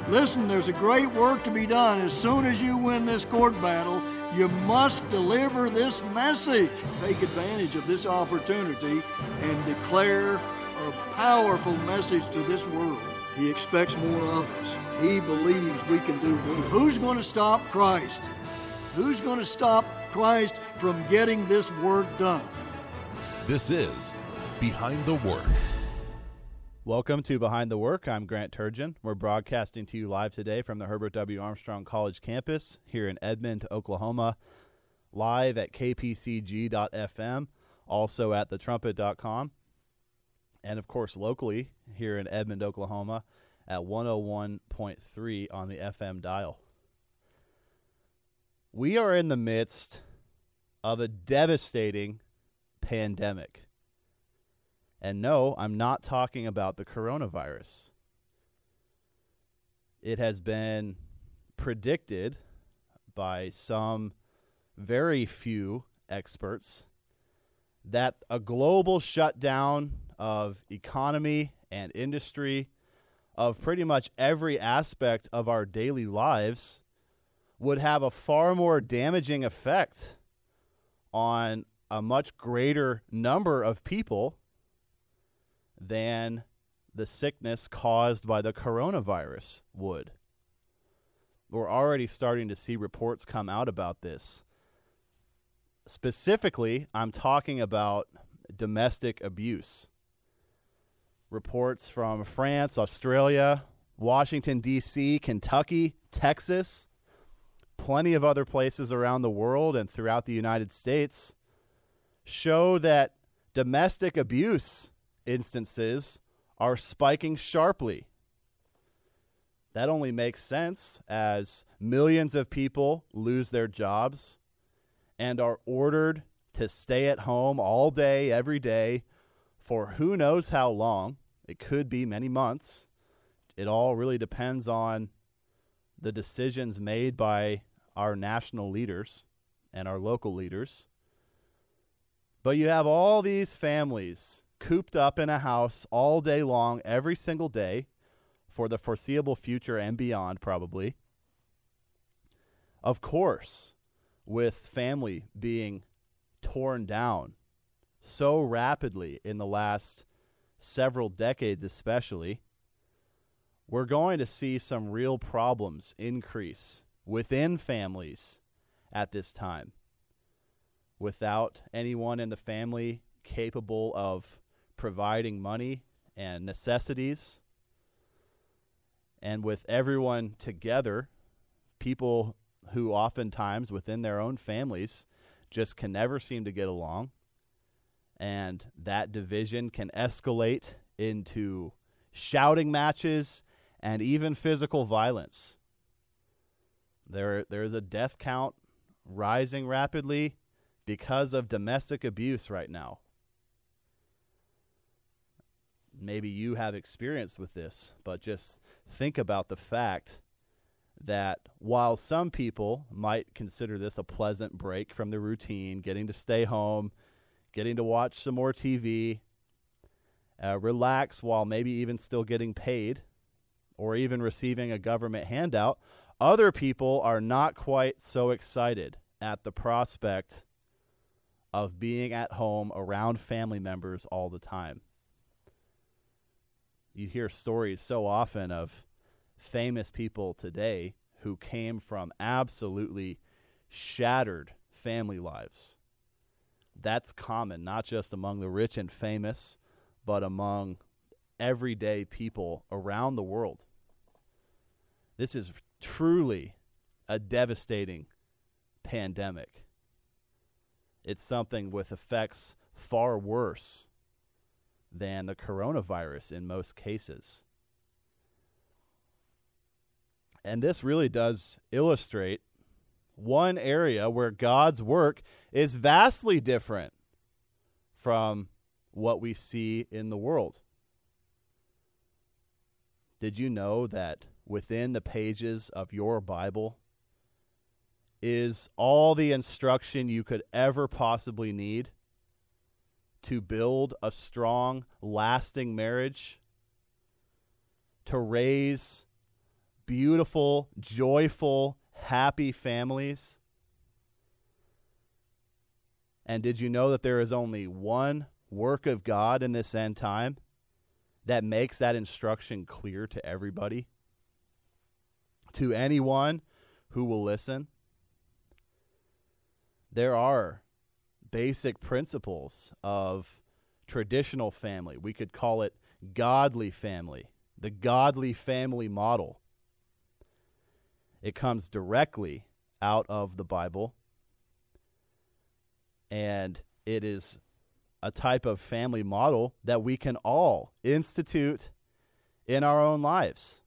Listen, there's a great work to be done. As soon as you win this court battle, you must deliver this message. Take advantage of this opportunity and declare a powerful message to this world. He expects more of us. He believes we can do more. Who's going to stop Christ? Who's going to stop Christ from getting this work done? This is Behind the Work. Welcome to Behind the Work. I'm Grant Turgeon. We're broadcasting to you live today from the Herbert W. Armstrong College campus here in Edmond, Oklahoma, live at kpcg.fm, also at thetrumpet.com, and, of course, locally here in Edmond, Oklahoma at 101.3 on the FM dial. We are in the midst of a devastating pandemic. And no, I'm not talking about the coronavirus. It has been predicted by some very few experts that a global shutdown of economy and industry, of pretty much every aspect of our daily lives, would have a far more damaging effect on a much greater number of people than the sickness caused by the coronavirus would. We're already starting to see reports come out about this. Specifically, I'm talking about domestic abuse. Reports from France, Australia, Washington, D.C., Kentucky, Texas, plenty of other places around the world and throughout the United States show that domestic abuse instances are spiking sharply. That only makes sense as millions of people lose their jobs and are ordered to stay at home all day, every day, for who knows how long. It could be many months. It all really depends on the decisions made by our national leaders and our local leaders. But you have all these families cooped up in a house all day long, every single day, for the foreseeable future and beyond, probably. Of course, with family being torn down so rapidly in the last several decades especially, we're going to see some real problems increase within families at this time, without anyone in the family capable of providing money and necessities, and with everyone together, people who oftentimes within their own families just can never seem to get along, and that division can escalate into shouting matches and even physical violence. There is a death count rising rapidly because of domestic abuse right now. Maybe you have experience with this, but just think about the fact that while some people might consider this a pleasant break from the routine, getting to stay home, getting to watch some more TV, relax while maybe even still getting paid or even receiving a government handout, other people are not quite so excited at the prospect of being at home around family members all the time. You hear stories so often of famous people today who came from absolutely shattered family lives. That's common, not just among the rich and famous, but among everyday people around the world. This is truly a devastating pandemic. It's something with effects far worse than the coronavirus in most cases. And this really does illustrate one area where God's work is vastly different from what we see in the world. Did you know that within the pages of your Bible is all the instruction you could ever possibly need to build a strong, lasting marriage, to raise beautiful, joyful, happy families. And did you know that there is only one work of God in this end time that makes that instruction clear to everybody? To anyone who will listen? There are basic principles of traditional family. We could call it godly family, the godly family model. It comes directly out of the Bible, and it is a type of family model that we can all institute in our own lives.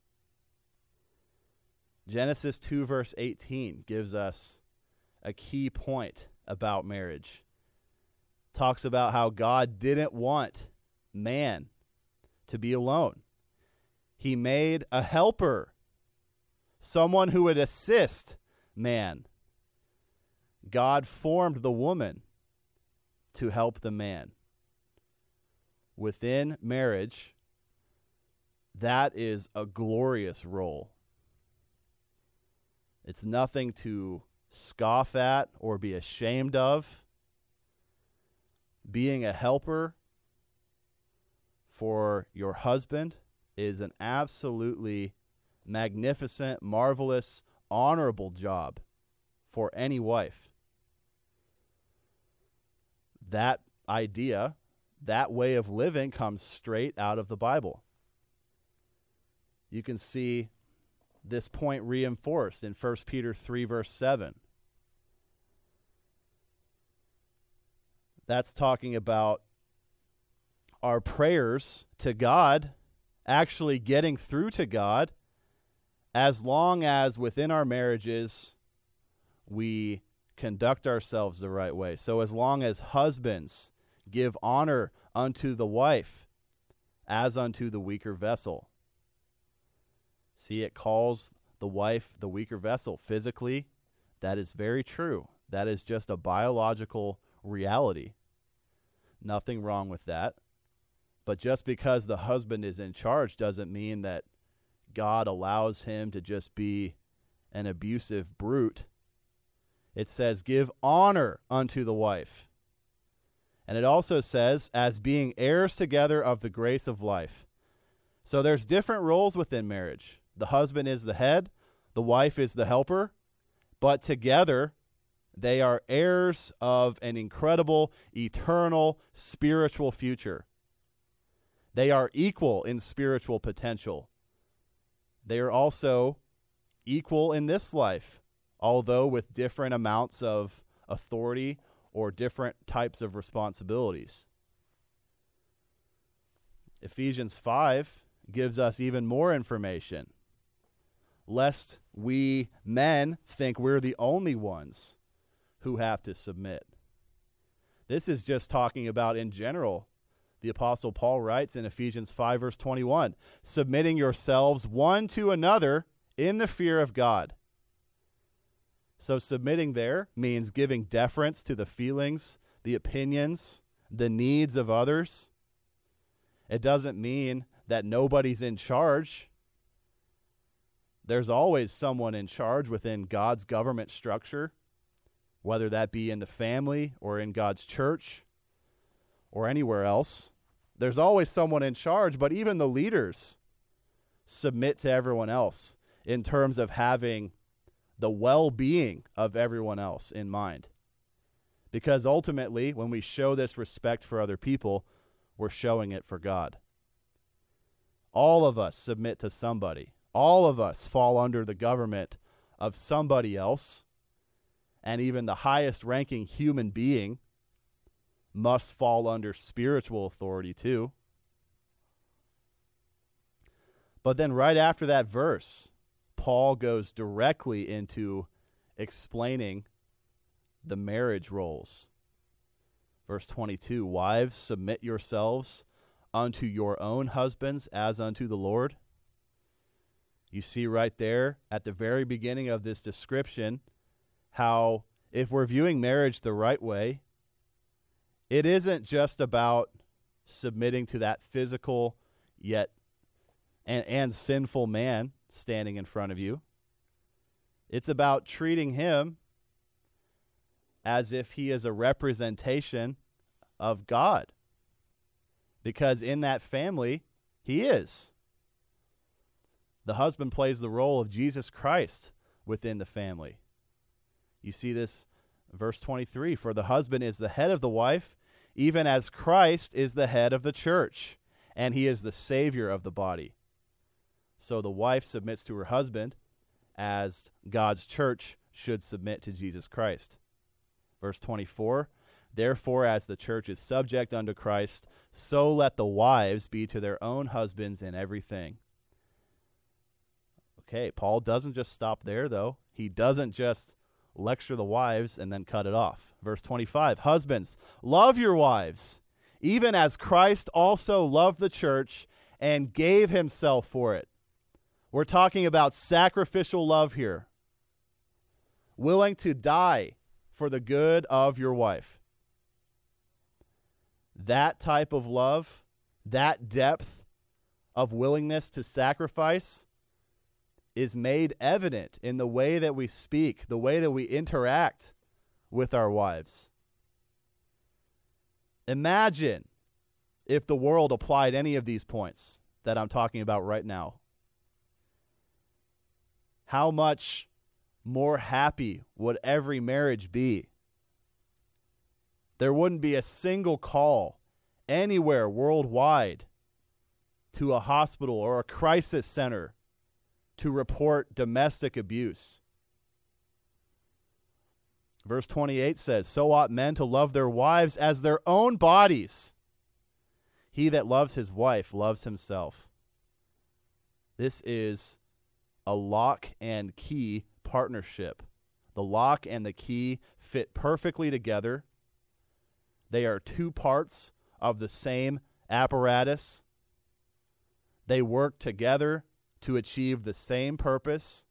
Genesis 2 verse 18 gives us a key point about marriage. Talks about how God didn't want man to be alone. He made a helper, someone who would assist man. God formed the woman to help the man. Within marriage, that is a glorious role. It's nothing to scoff at or be ashamed of. Being a helper for your husband is an absolutely magnificent, marvelous, honorable job for any wife. That idea, that way of living comes straight out of the Bible. You can see this point reinforced in 1 Peter 3 verse 7. That's talking about our prayers to God actually getting through to God, as long as within our marriages we conduct ourselves the right way. So as long as husbands give honor unto the wife as unto the weaker vessel. See, it calls the wife the weaker vessel physically. That is very true. That is just a biological reality. Nothing wrong with that. But just because the husband is in charge doesn't mean that God allows him to just be an abusive brute. It says, give honor unto the wife. And it also says, as being heirs together of the grace of life. So there's different roles within marriage. The husband is the head, the wife is the helper, but together they are heirs of an incredible, eternal, spiritual future. They are equal in spiritual potential. They are also equal in this life, although with different amounts of authority or different types of responsibilities. Ephesians 5 gives us even more information, lest we men think we're the only ones who have to submit. This is just talking about in general. The Apostle Paul writes in Ephesians 5 verse 21, submitting yourselves one to another in the fear of God. So submitting there means giving deference to the feelings, the opinions, the needs of others. It doesn't mean that nobody's in charge. There's always someone in charge within God's government structure, whether that be in the family or in God's church or anywhere else. There's always someone in charge, but even the leaders submit to everyone else in terms of having the well-being of everyone else in mind. Because ultimately, when we show this respect for other people, we're showing it for God. All of us submit to somebody. All of us fall under the government of somebody else, and even the highest ranking human being must fall under spiritual authority too. But then right after that verse, Paul goes directly into explaining the marriage roles. Verse 22, wives, submit yourselves unto your own husbands as unto the Lord. You see right there at the very beginning of this description how if we're viewing marriage the right way, it isn't just about submitting to that physical yet and sinful man, standing in front of you. It's about treating him as if he is a representation of God, because in that family, he is. The husband plays the role of Jesus Christ within the family. You see this, verse 23, for the husband is the head of the wife, even as Christ is the head of the church, and he is the Savior of the body. So the wife submits to her husband as God's church should submit to Jesus Christ. Verse 24, therefore, as the church is subject unto Christ, so let the wives be to their own husbands in everything. Okay, Paul doesn't just stop there, though. He doesn't just lecture the wives and then cut it off. Verse 25, husbands, love your wives, even as Christ also loved the church and gave himself for it. We're talking about sacrificial love here. Willing to die for the good of your wife. That type of love, that depth of willingness to sacrifice is made evident in the way that we speak, the way that we interact with our wives. Imagine if the world applied any of these points that I'm talking about right now. How much more happy would every marriage be? There wouldn't be a single call anywhere worldwide to a hospital or a crisis center to report domestic abuse. Verse 28 says, so ought men to love their wives as their own bodies. He that loves his wife loves himself. This is a lock and key partnership. The lock and the key fit perfectly together. They are two parts of the same apparatus. They work together to achieve the same purpose.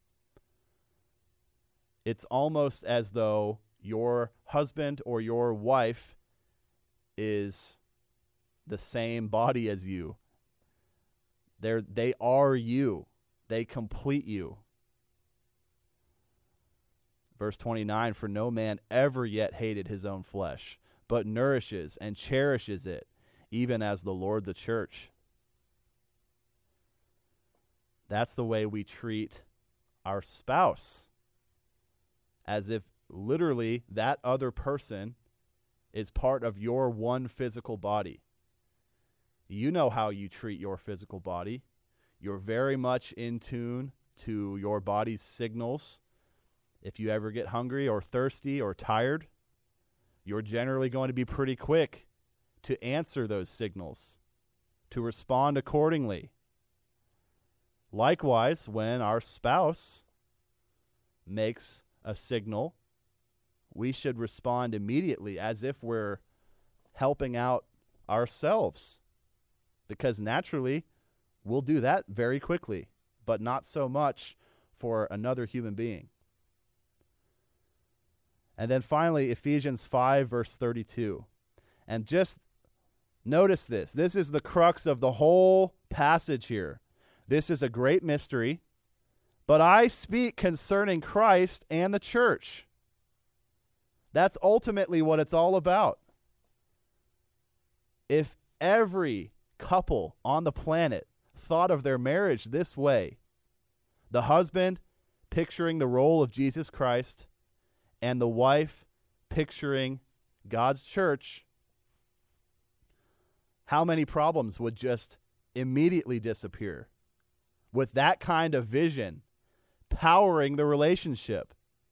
It's almost as though your husband or your wife is the same body as you. They are you. They complete you. Verse 29, for no man ever yet hated his own flesh, but nourishes and cherishes it, even as the Lord the church. That's the way we treat our spouse, as if literally that other person is part of your one physical body. You know how you treat your physical body. You're very much in tune to your body's signals. If you ever get hungry or thirsty or tired, you're generally going to be pretty quick to answer those signals, to respond accordingly. Likewise, when our spouse makes a signal, we should respond immediately as if we're helping out ourselves, because naturally we'll do that very quickly, but not so much for another human being. And then finally, Ephesians 5, verse 32. And just notice this. This is the crux of the whole passage here. This is a great mystery, but I speak concerning Christ and the church. That's ultimately what it's all about. If every couple on the planet thought of their marriage this way, the husband picturing the role of Jesus Christ and the wife picturing God's church, how many problems would just immediately disappear with that kind of vision powering the relationship?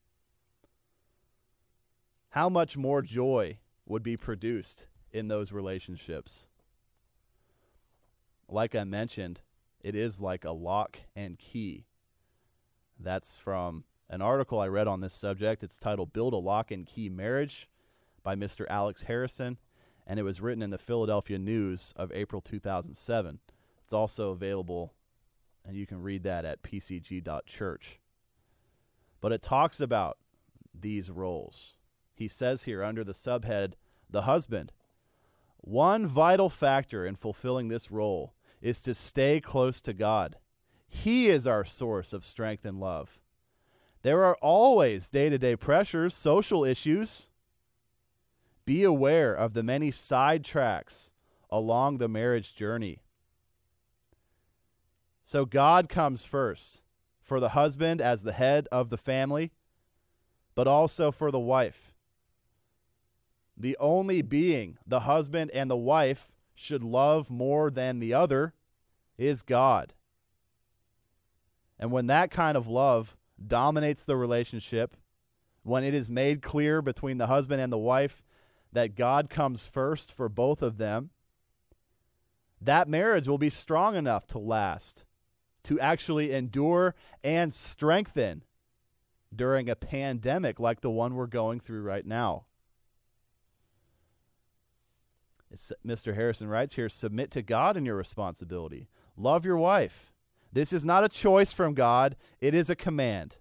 How much more joy would be produced in those relationships? Like I mentioned, it is like a lock and key. That's from an article I read on this subject. It's titled Build a Lock and Key Marriage by Mr. Alex Harrison, and it was written in the Philadelphia News of April 2007. It's also available, and you can read that at pcg.church. But it talks about these roles. He says here under the subhead, the husband, one vital factor in fulfilling this role is to stay close to God. He is our source of strength and love. There are always day-to-day pressures, social issues. Be aware of the many sidetracks along the marriage journey. So God comes first for the husband as the head of the family, but also for the wife. The only being the husband and the wife should love more than the other is God. And when that kind of love dominates the relationship, when it is made clear between the husband and the wife that God comes first for both of them, that marriage will be strong enough to last, to actually endure and strengthen during a pandemic like the one we're going through right now. Mr. Harrison writes here, submit to God in your responsibility. Love your wife. This is not a choice from God. It is a command.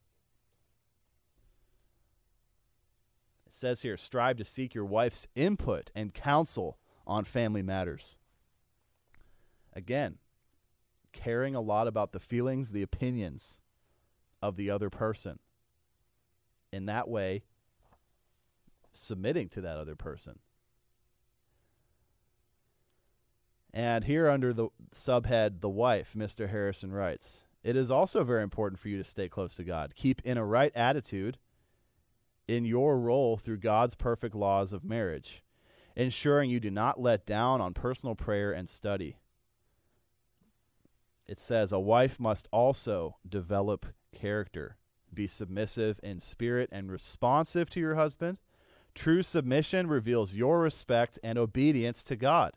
It says here, strive to seek your wife's input and counsel on family matters. Again, caring a lot about the feelings, the opinions of the other person. In that way, submitting to that other person. And here under the subhead, the wife, Mr. Harrison writes, it is also very important for you to stay close to God. Keep in a right attitude in your role through God's perfect laws of marriage, ensuring you do not let down on personal prayer and study. It says a wife must also develop character, be submissive in spirit and responsive to your husband. True submission reveals your respect and obedience to God.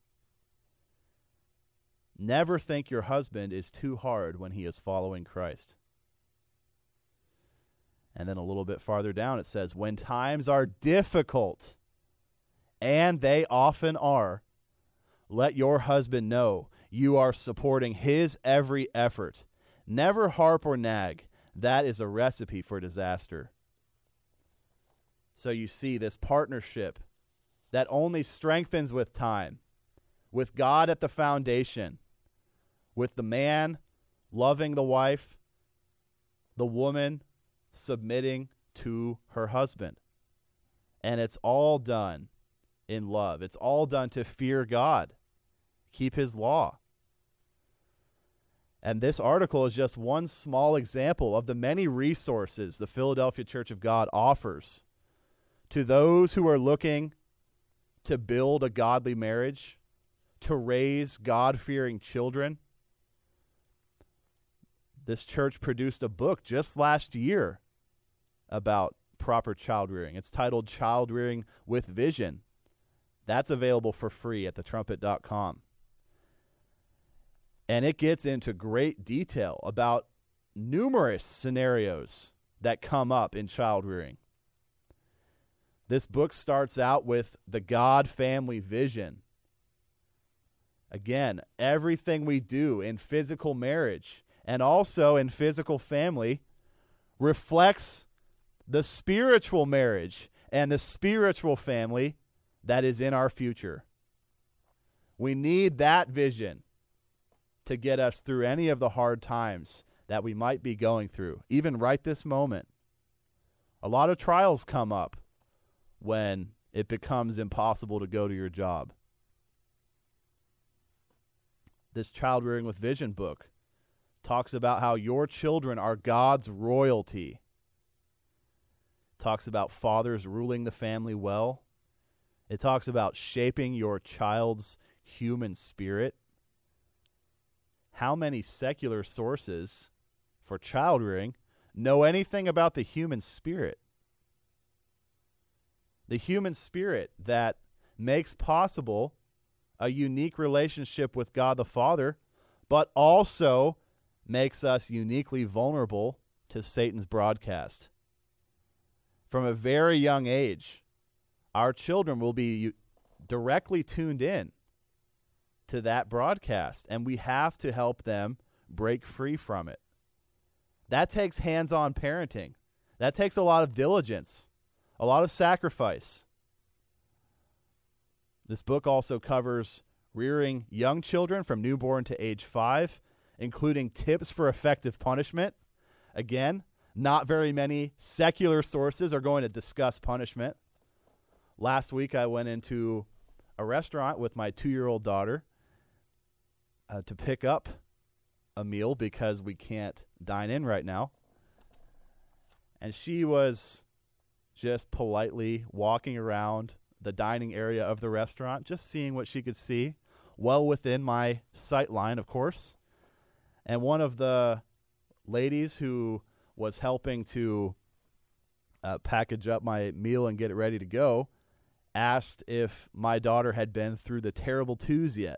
Never think your husband is too hard when he is following Christ. And then a little bit farther down it says, when times are difficult, and they often are, let your husband know you are supporting his every effort. Never harp or nag. That is a recipe for disaster. So you see this partnership that only strengthens with time, with God at the foundation, with the man loving the wife, the woman submitting to her husband. And it's all done in love. It's all done to fear God, keep his law. And this article is just one small example of the many resources the Philadelphia Church of God offers to those who are looking to build a godly marriage, to raise God-fearing children. This church produced a book just last year about proper child rearing. It's titled Child Rearing with Vision. That's available for free at thetrumpet.com. And it gets into great detail about numerous scenarios that come up in child rearing. This book starts out with the God family vision. Again, everything we do in physical marriage and also in physical family reflects the spiritual marriage and the spiritual family that is in our future. We need that vision to get us through any of the hard times that we might be going through, even right this moment. A lot of trials come up when it becomes impossible to go to your job. This Child Rearing with Vision book talks about how your children are God's royalty. Talks about fathers ruling the family well. It talks about shaping your child's human spirit. How many secular sources for child rearing know anything about the human spirit? The human spirit that makes possible a unique relationship with God the Father, but also makes us uniquely vulnerable to Satan's broadcast. From a very young age, our children will be directly tuned in to that broadcast, and we have to help them break free from it. That takes hands-on parenting. That takes a lot of diligence, a lot of sacrifice. This book also covers rearing young children from newborn to age 5. including tips for effective punishment. Again, not very many secular sources are going to discuss punishment. Last week, I went into a restaurant with my 2-year-old daughter to pick up a meal because we can't dine in right now. And she was just politely walking around the dining area of the restaurant, just seeing what she could see, well within my sight line, of course. And one of the ladies who was helping to package up my meal and get it ready to go asked if my daughter had been through the terrible twos yet.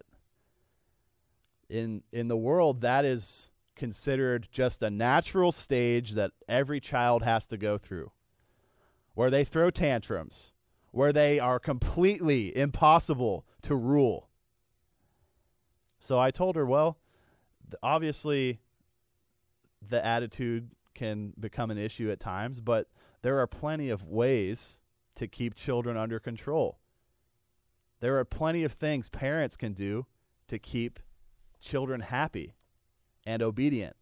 In the world, that is considered just a natural stage that every child has to go through, where they throw tantrums, where they are completely impossible to rule. So I told her, well, obviously the attitude can become an issue at times, but there are plenty of ways to keep children under control. There are plenty of things parents can do to keep children happy and obedient.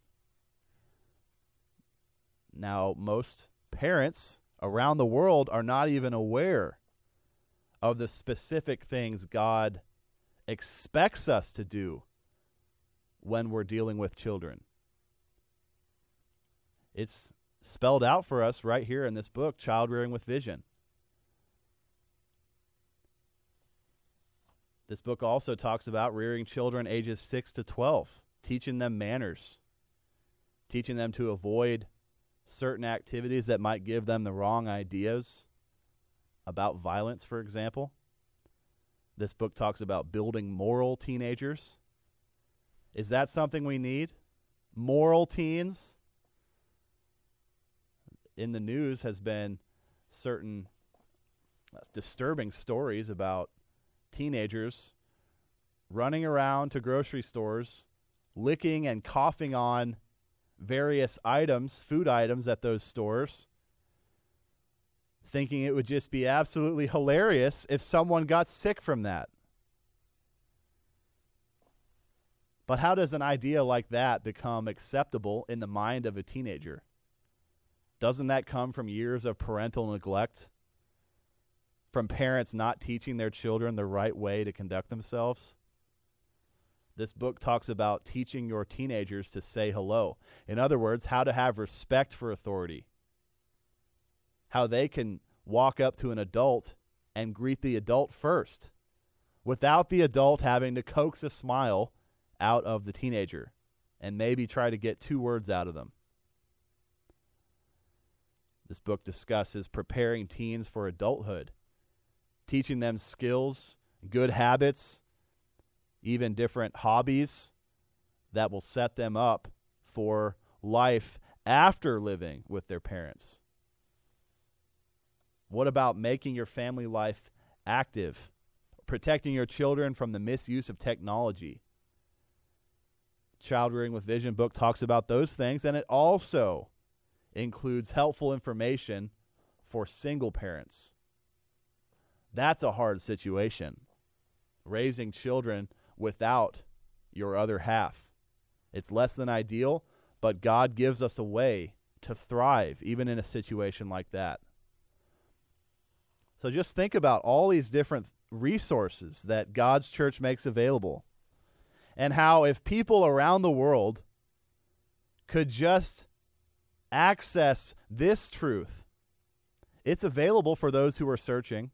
Now, most parents around the world are not even aware of the specific things God expects us to do when we're dealing with children. It's spelled out for us right here in this book, Child Rearing with Vision. This book also talks about rearing children ages 6 to 12, teaching them manners, teaching them to avoid certain activities that might give them the wrong ideas about violence, for example. This book talks about building moral teenagers. Is that something we need? Moral teens? In the news has been certain disturbing stories about teenagers running around to grocery stores, licking and coughing on various items, food items at those stores, thinking it would just be absolutely hilarious if someone got sick from that. But how does an idea like that become acceptable in the mind of a teenager? Doesn't that come from years of parental neglect? From parents not teaching their children the right way to conduct themselves? This book talks about teaching your teenagers to say hello. In other words, how to have respect for authority. How they can walk up to an adult and greet the adult first, without the adult having to coax a smile out of the teenager and maybe try to get 2 words out of them. This book discusses preparing teens for adulthood, teaching them skills, good habits, even different hobbies that will set them up for life after living with their parents. What about making your family life active, protecting your children from the misuse of technology? Child Rearing with Vision book talks about those things, and it also includes helpful information for single parents. That's a hard situation, raising children without your other half. It's less than ideal, but God gives us a way to thrive even in a situation like that. So just think about all these different resources that God's church makes available, and how if people around the world could just access this truth, it's available for those who are searching.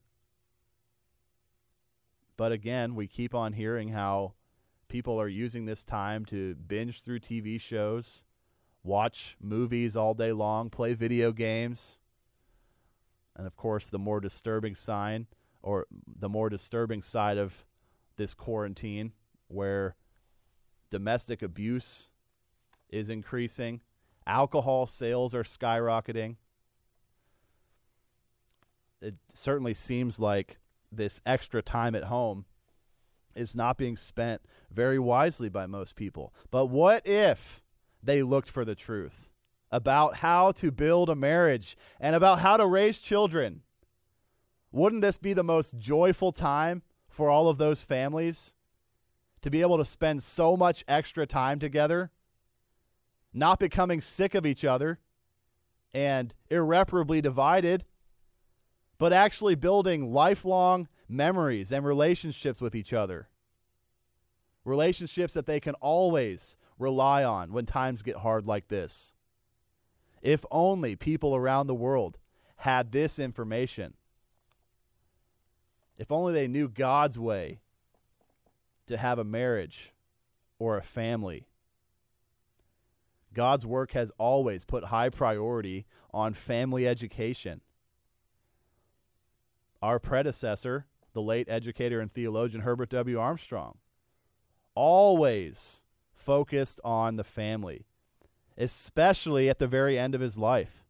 But again, we keep on hearing how people are using this time to binge through TV shows, watch movies all day long, play video games. And of course, the more disturbing sign, or the more disturbing side of this quarantine, where domestic abuse is increasing, alcohol sales are skyrocketing. It certainly seems like this extra time at home is not being spent very wisely by most people. But what if they looked for the truth about how to build a marriage and about how to raise children? Wouldn't this be the most joyful time for all of those families to be able to spend so much extra time together, not becoming sick of each other and irreparably divided, but actually building lifelong memories and relationships with each other. Relationships that they can always rely on when times get hard like this. If only people around the world had this information. If only they knew God's way to have a marriage or a family. God's work has always put high priority on family education. Our predecessor, the late educator and theologian Herbert W. Armstrong, always focused on the family, especially at the very end of his life.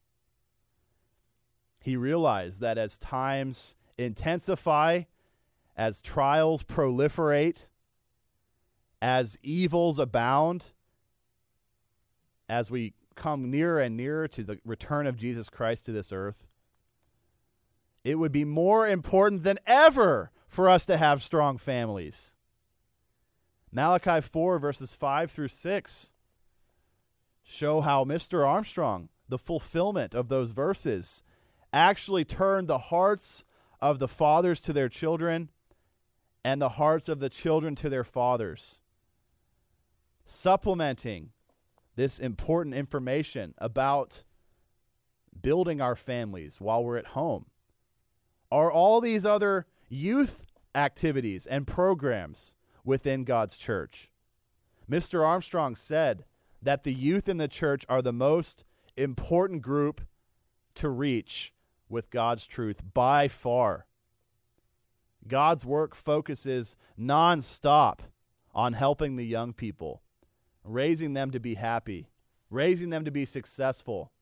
He realized that as times intensify, as trials proliferate, as evils abound, as we come nearer and nearer to the return of Jesus Christ to this earth, it would be more important than ever for us to have strong families. Malachi 4, verses 5 through 6 show how Mr. Armstrong, the fulfillment of those verses, actually turned the hearts of the fathers to their children and the hearts of the children to their fathers, supplementing this important information about building our families while we're at home are all these other youth activities and programs within God's church. Mr. Armstrong said that the youth in the church are the most important group to reach with God's truth by far. God's work focuses nonstop on helping the young people, raising them to be happy, raising them to be successful.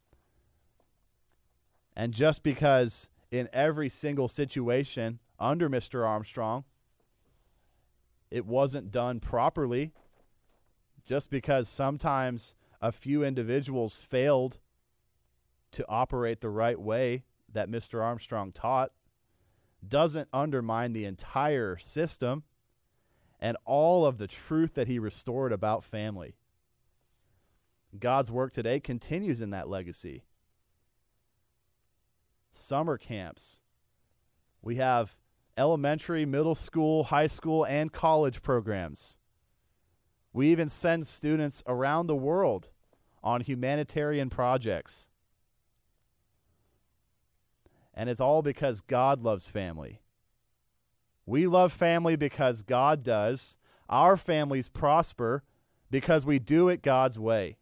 And just because in every single situation under Mr. Armstrong it wasn't done properly, just because sometimes a few individuals failed to operate the right way that Mr. Armstrong taught, doesn't undermine the entire system and all of the truth that he restored about family. God's work today continues in that legacy. Summer camps. We have elementary, middle school, high school, and college programs. We even send students around the world on humanitarian projects. And it's all because God loves family. We love family because God does. Our families prosper because we do it God's way.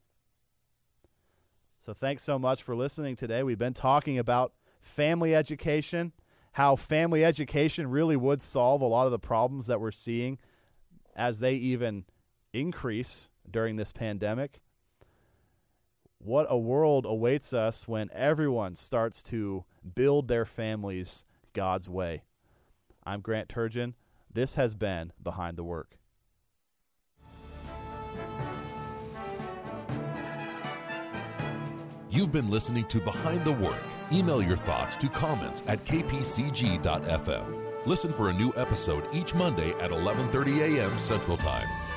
So thanks so much for listening today. We've been talking about family education, how family education really would solve a lot of the problems that we're seeing as they even increase during this pandemic. What a world awaits us when everyone starts to build their families God's way. I'm Grant Turgeon. This has been Behind the Work. You've been listening to Behind the Work. Email your thoughts to comments@kpcg.fm. Listen for a new episode each Monday at 11:30 a.m. Central Time.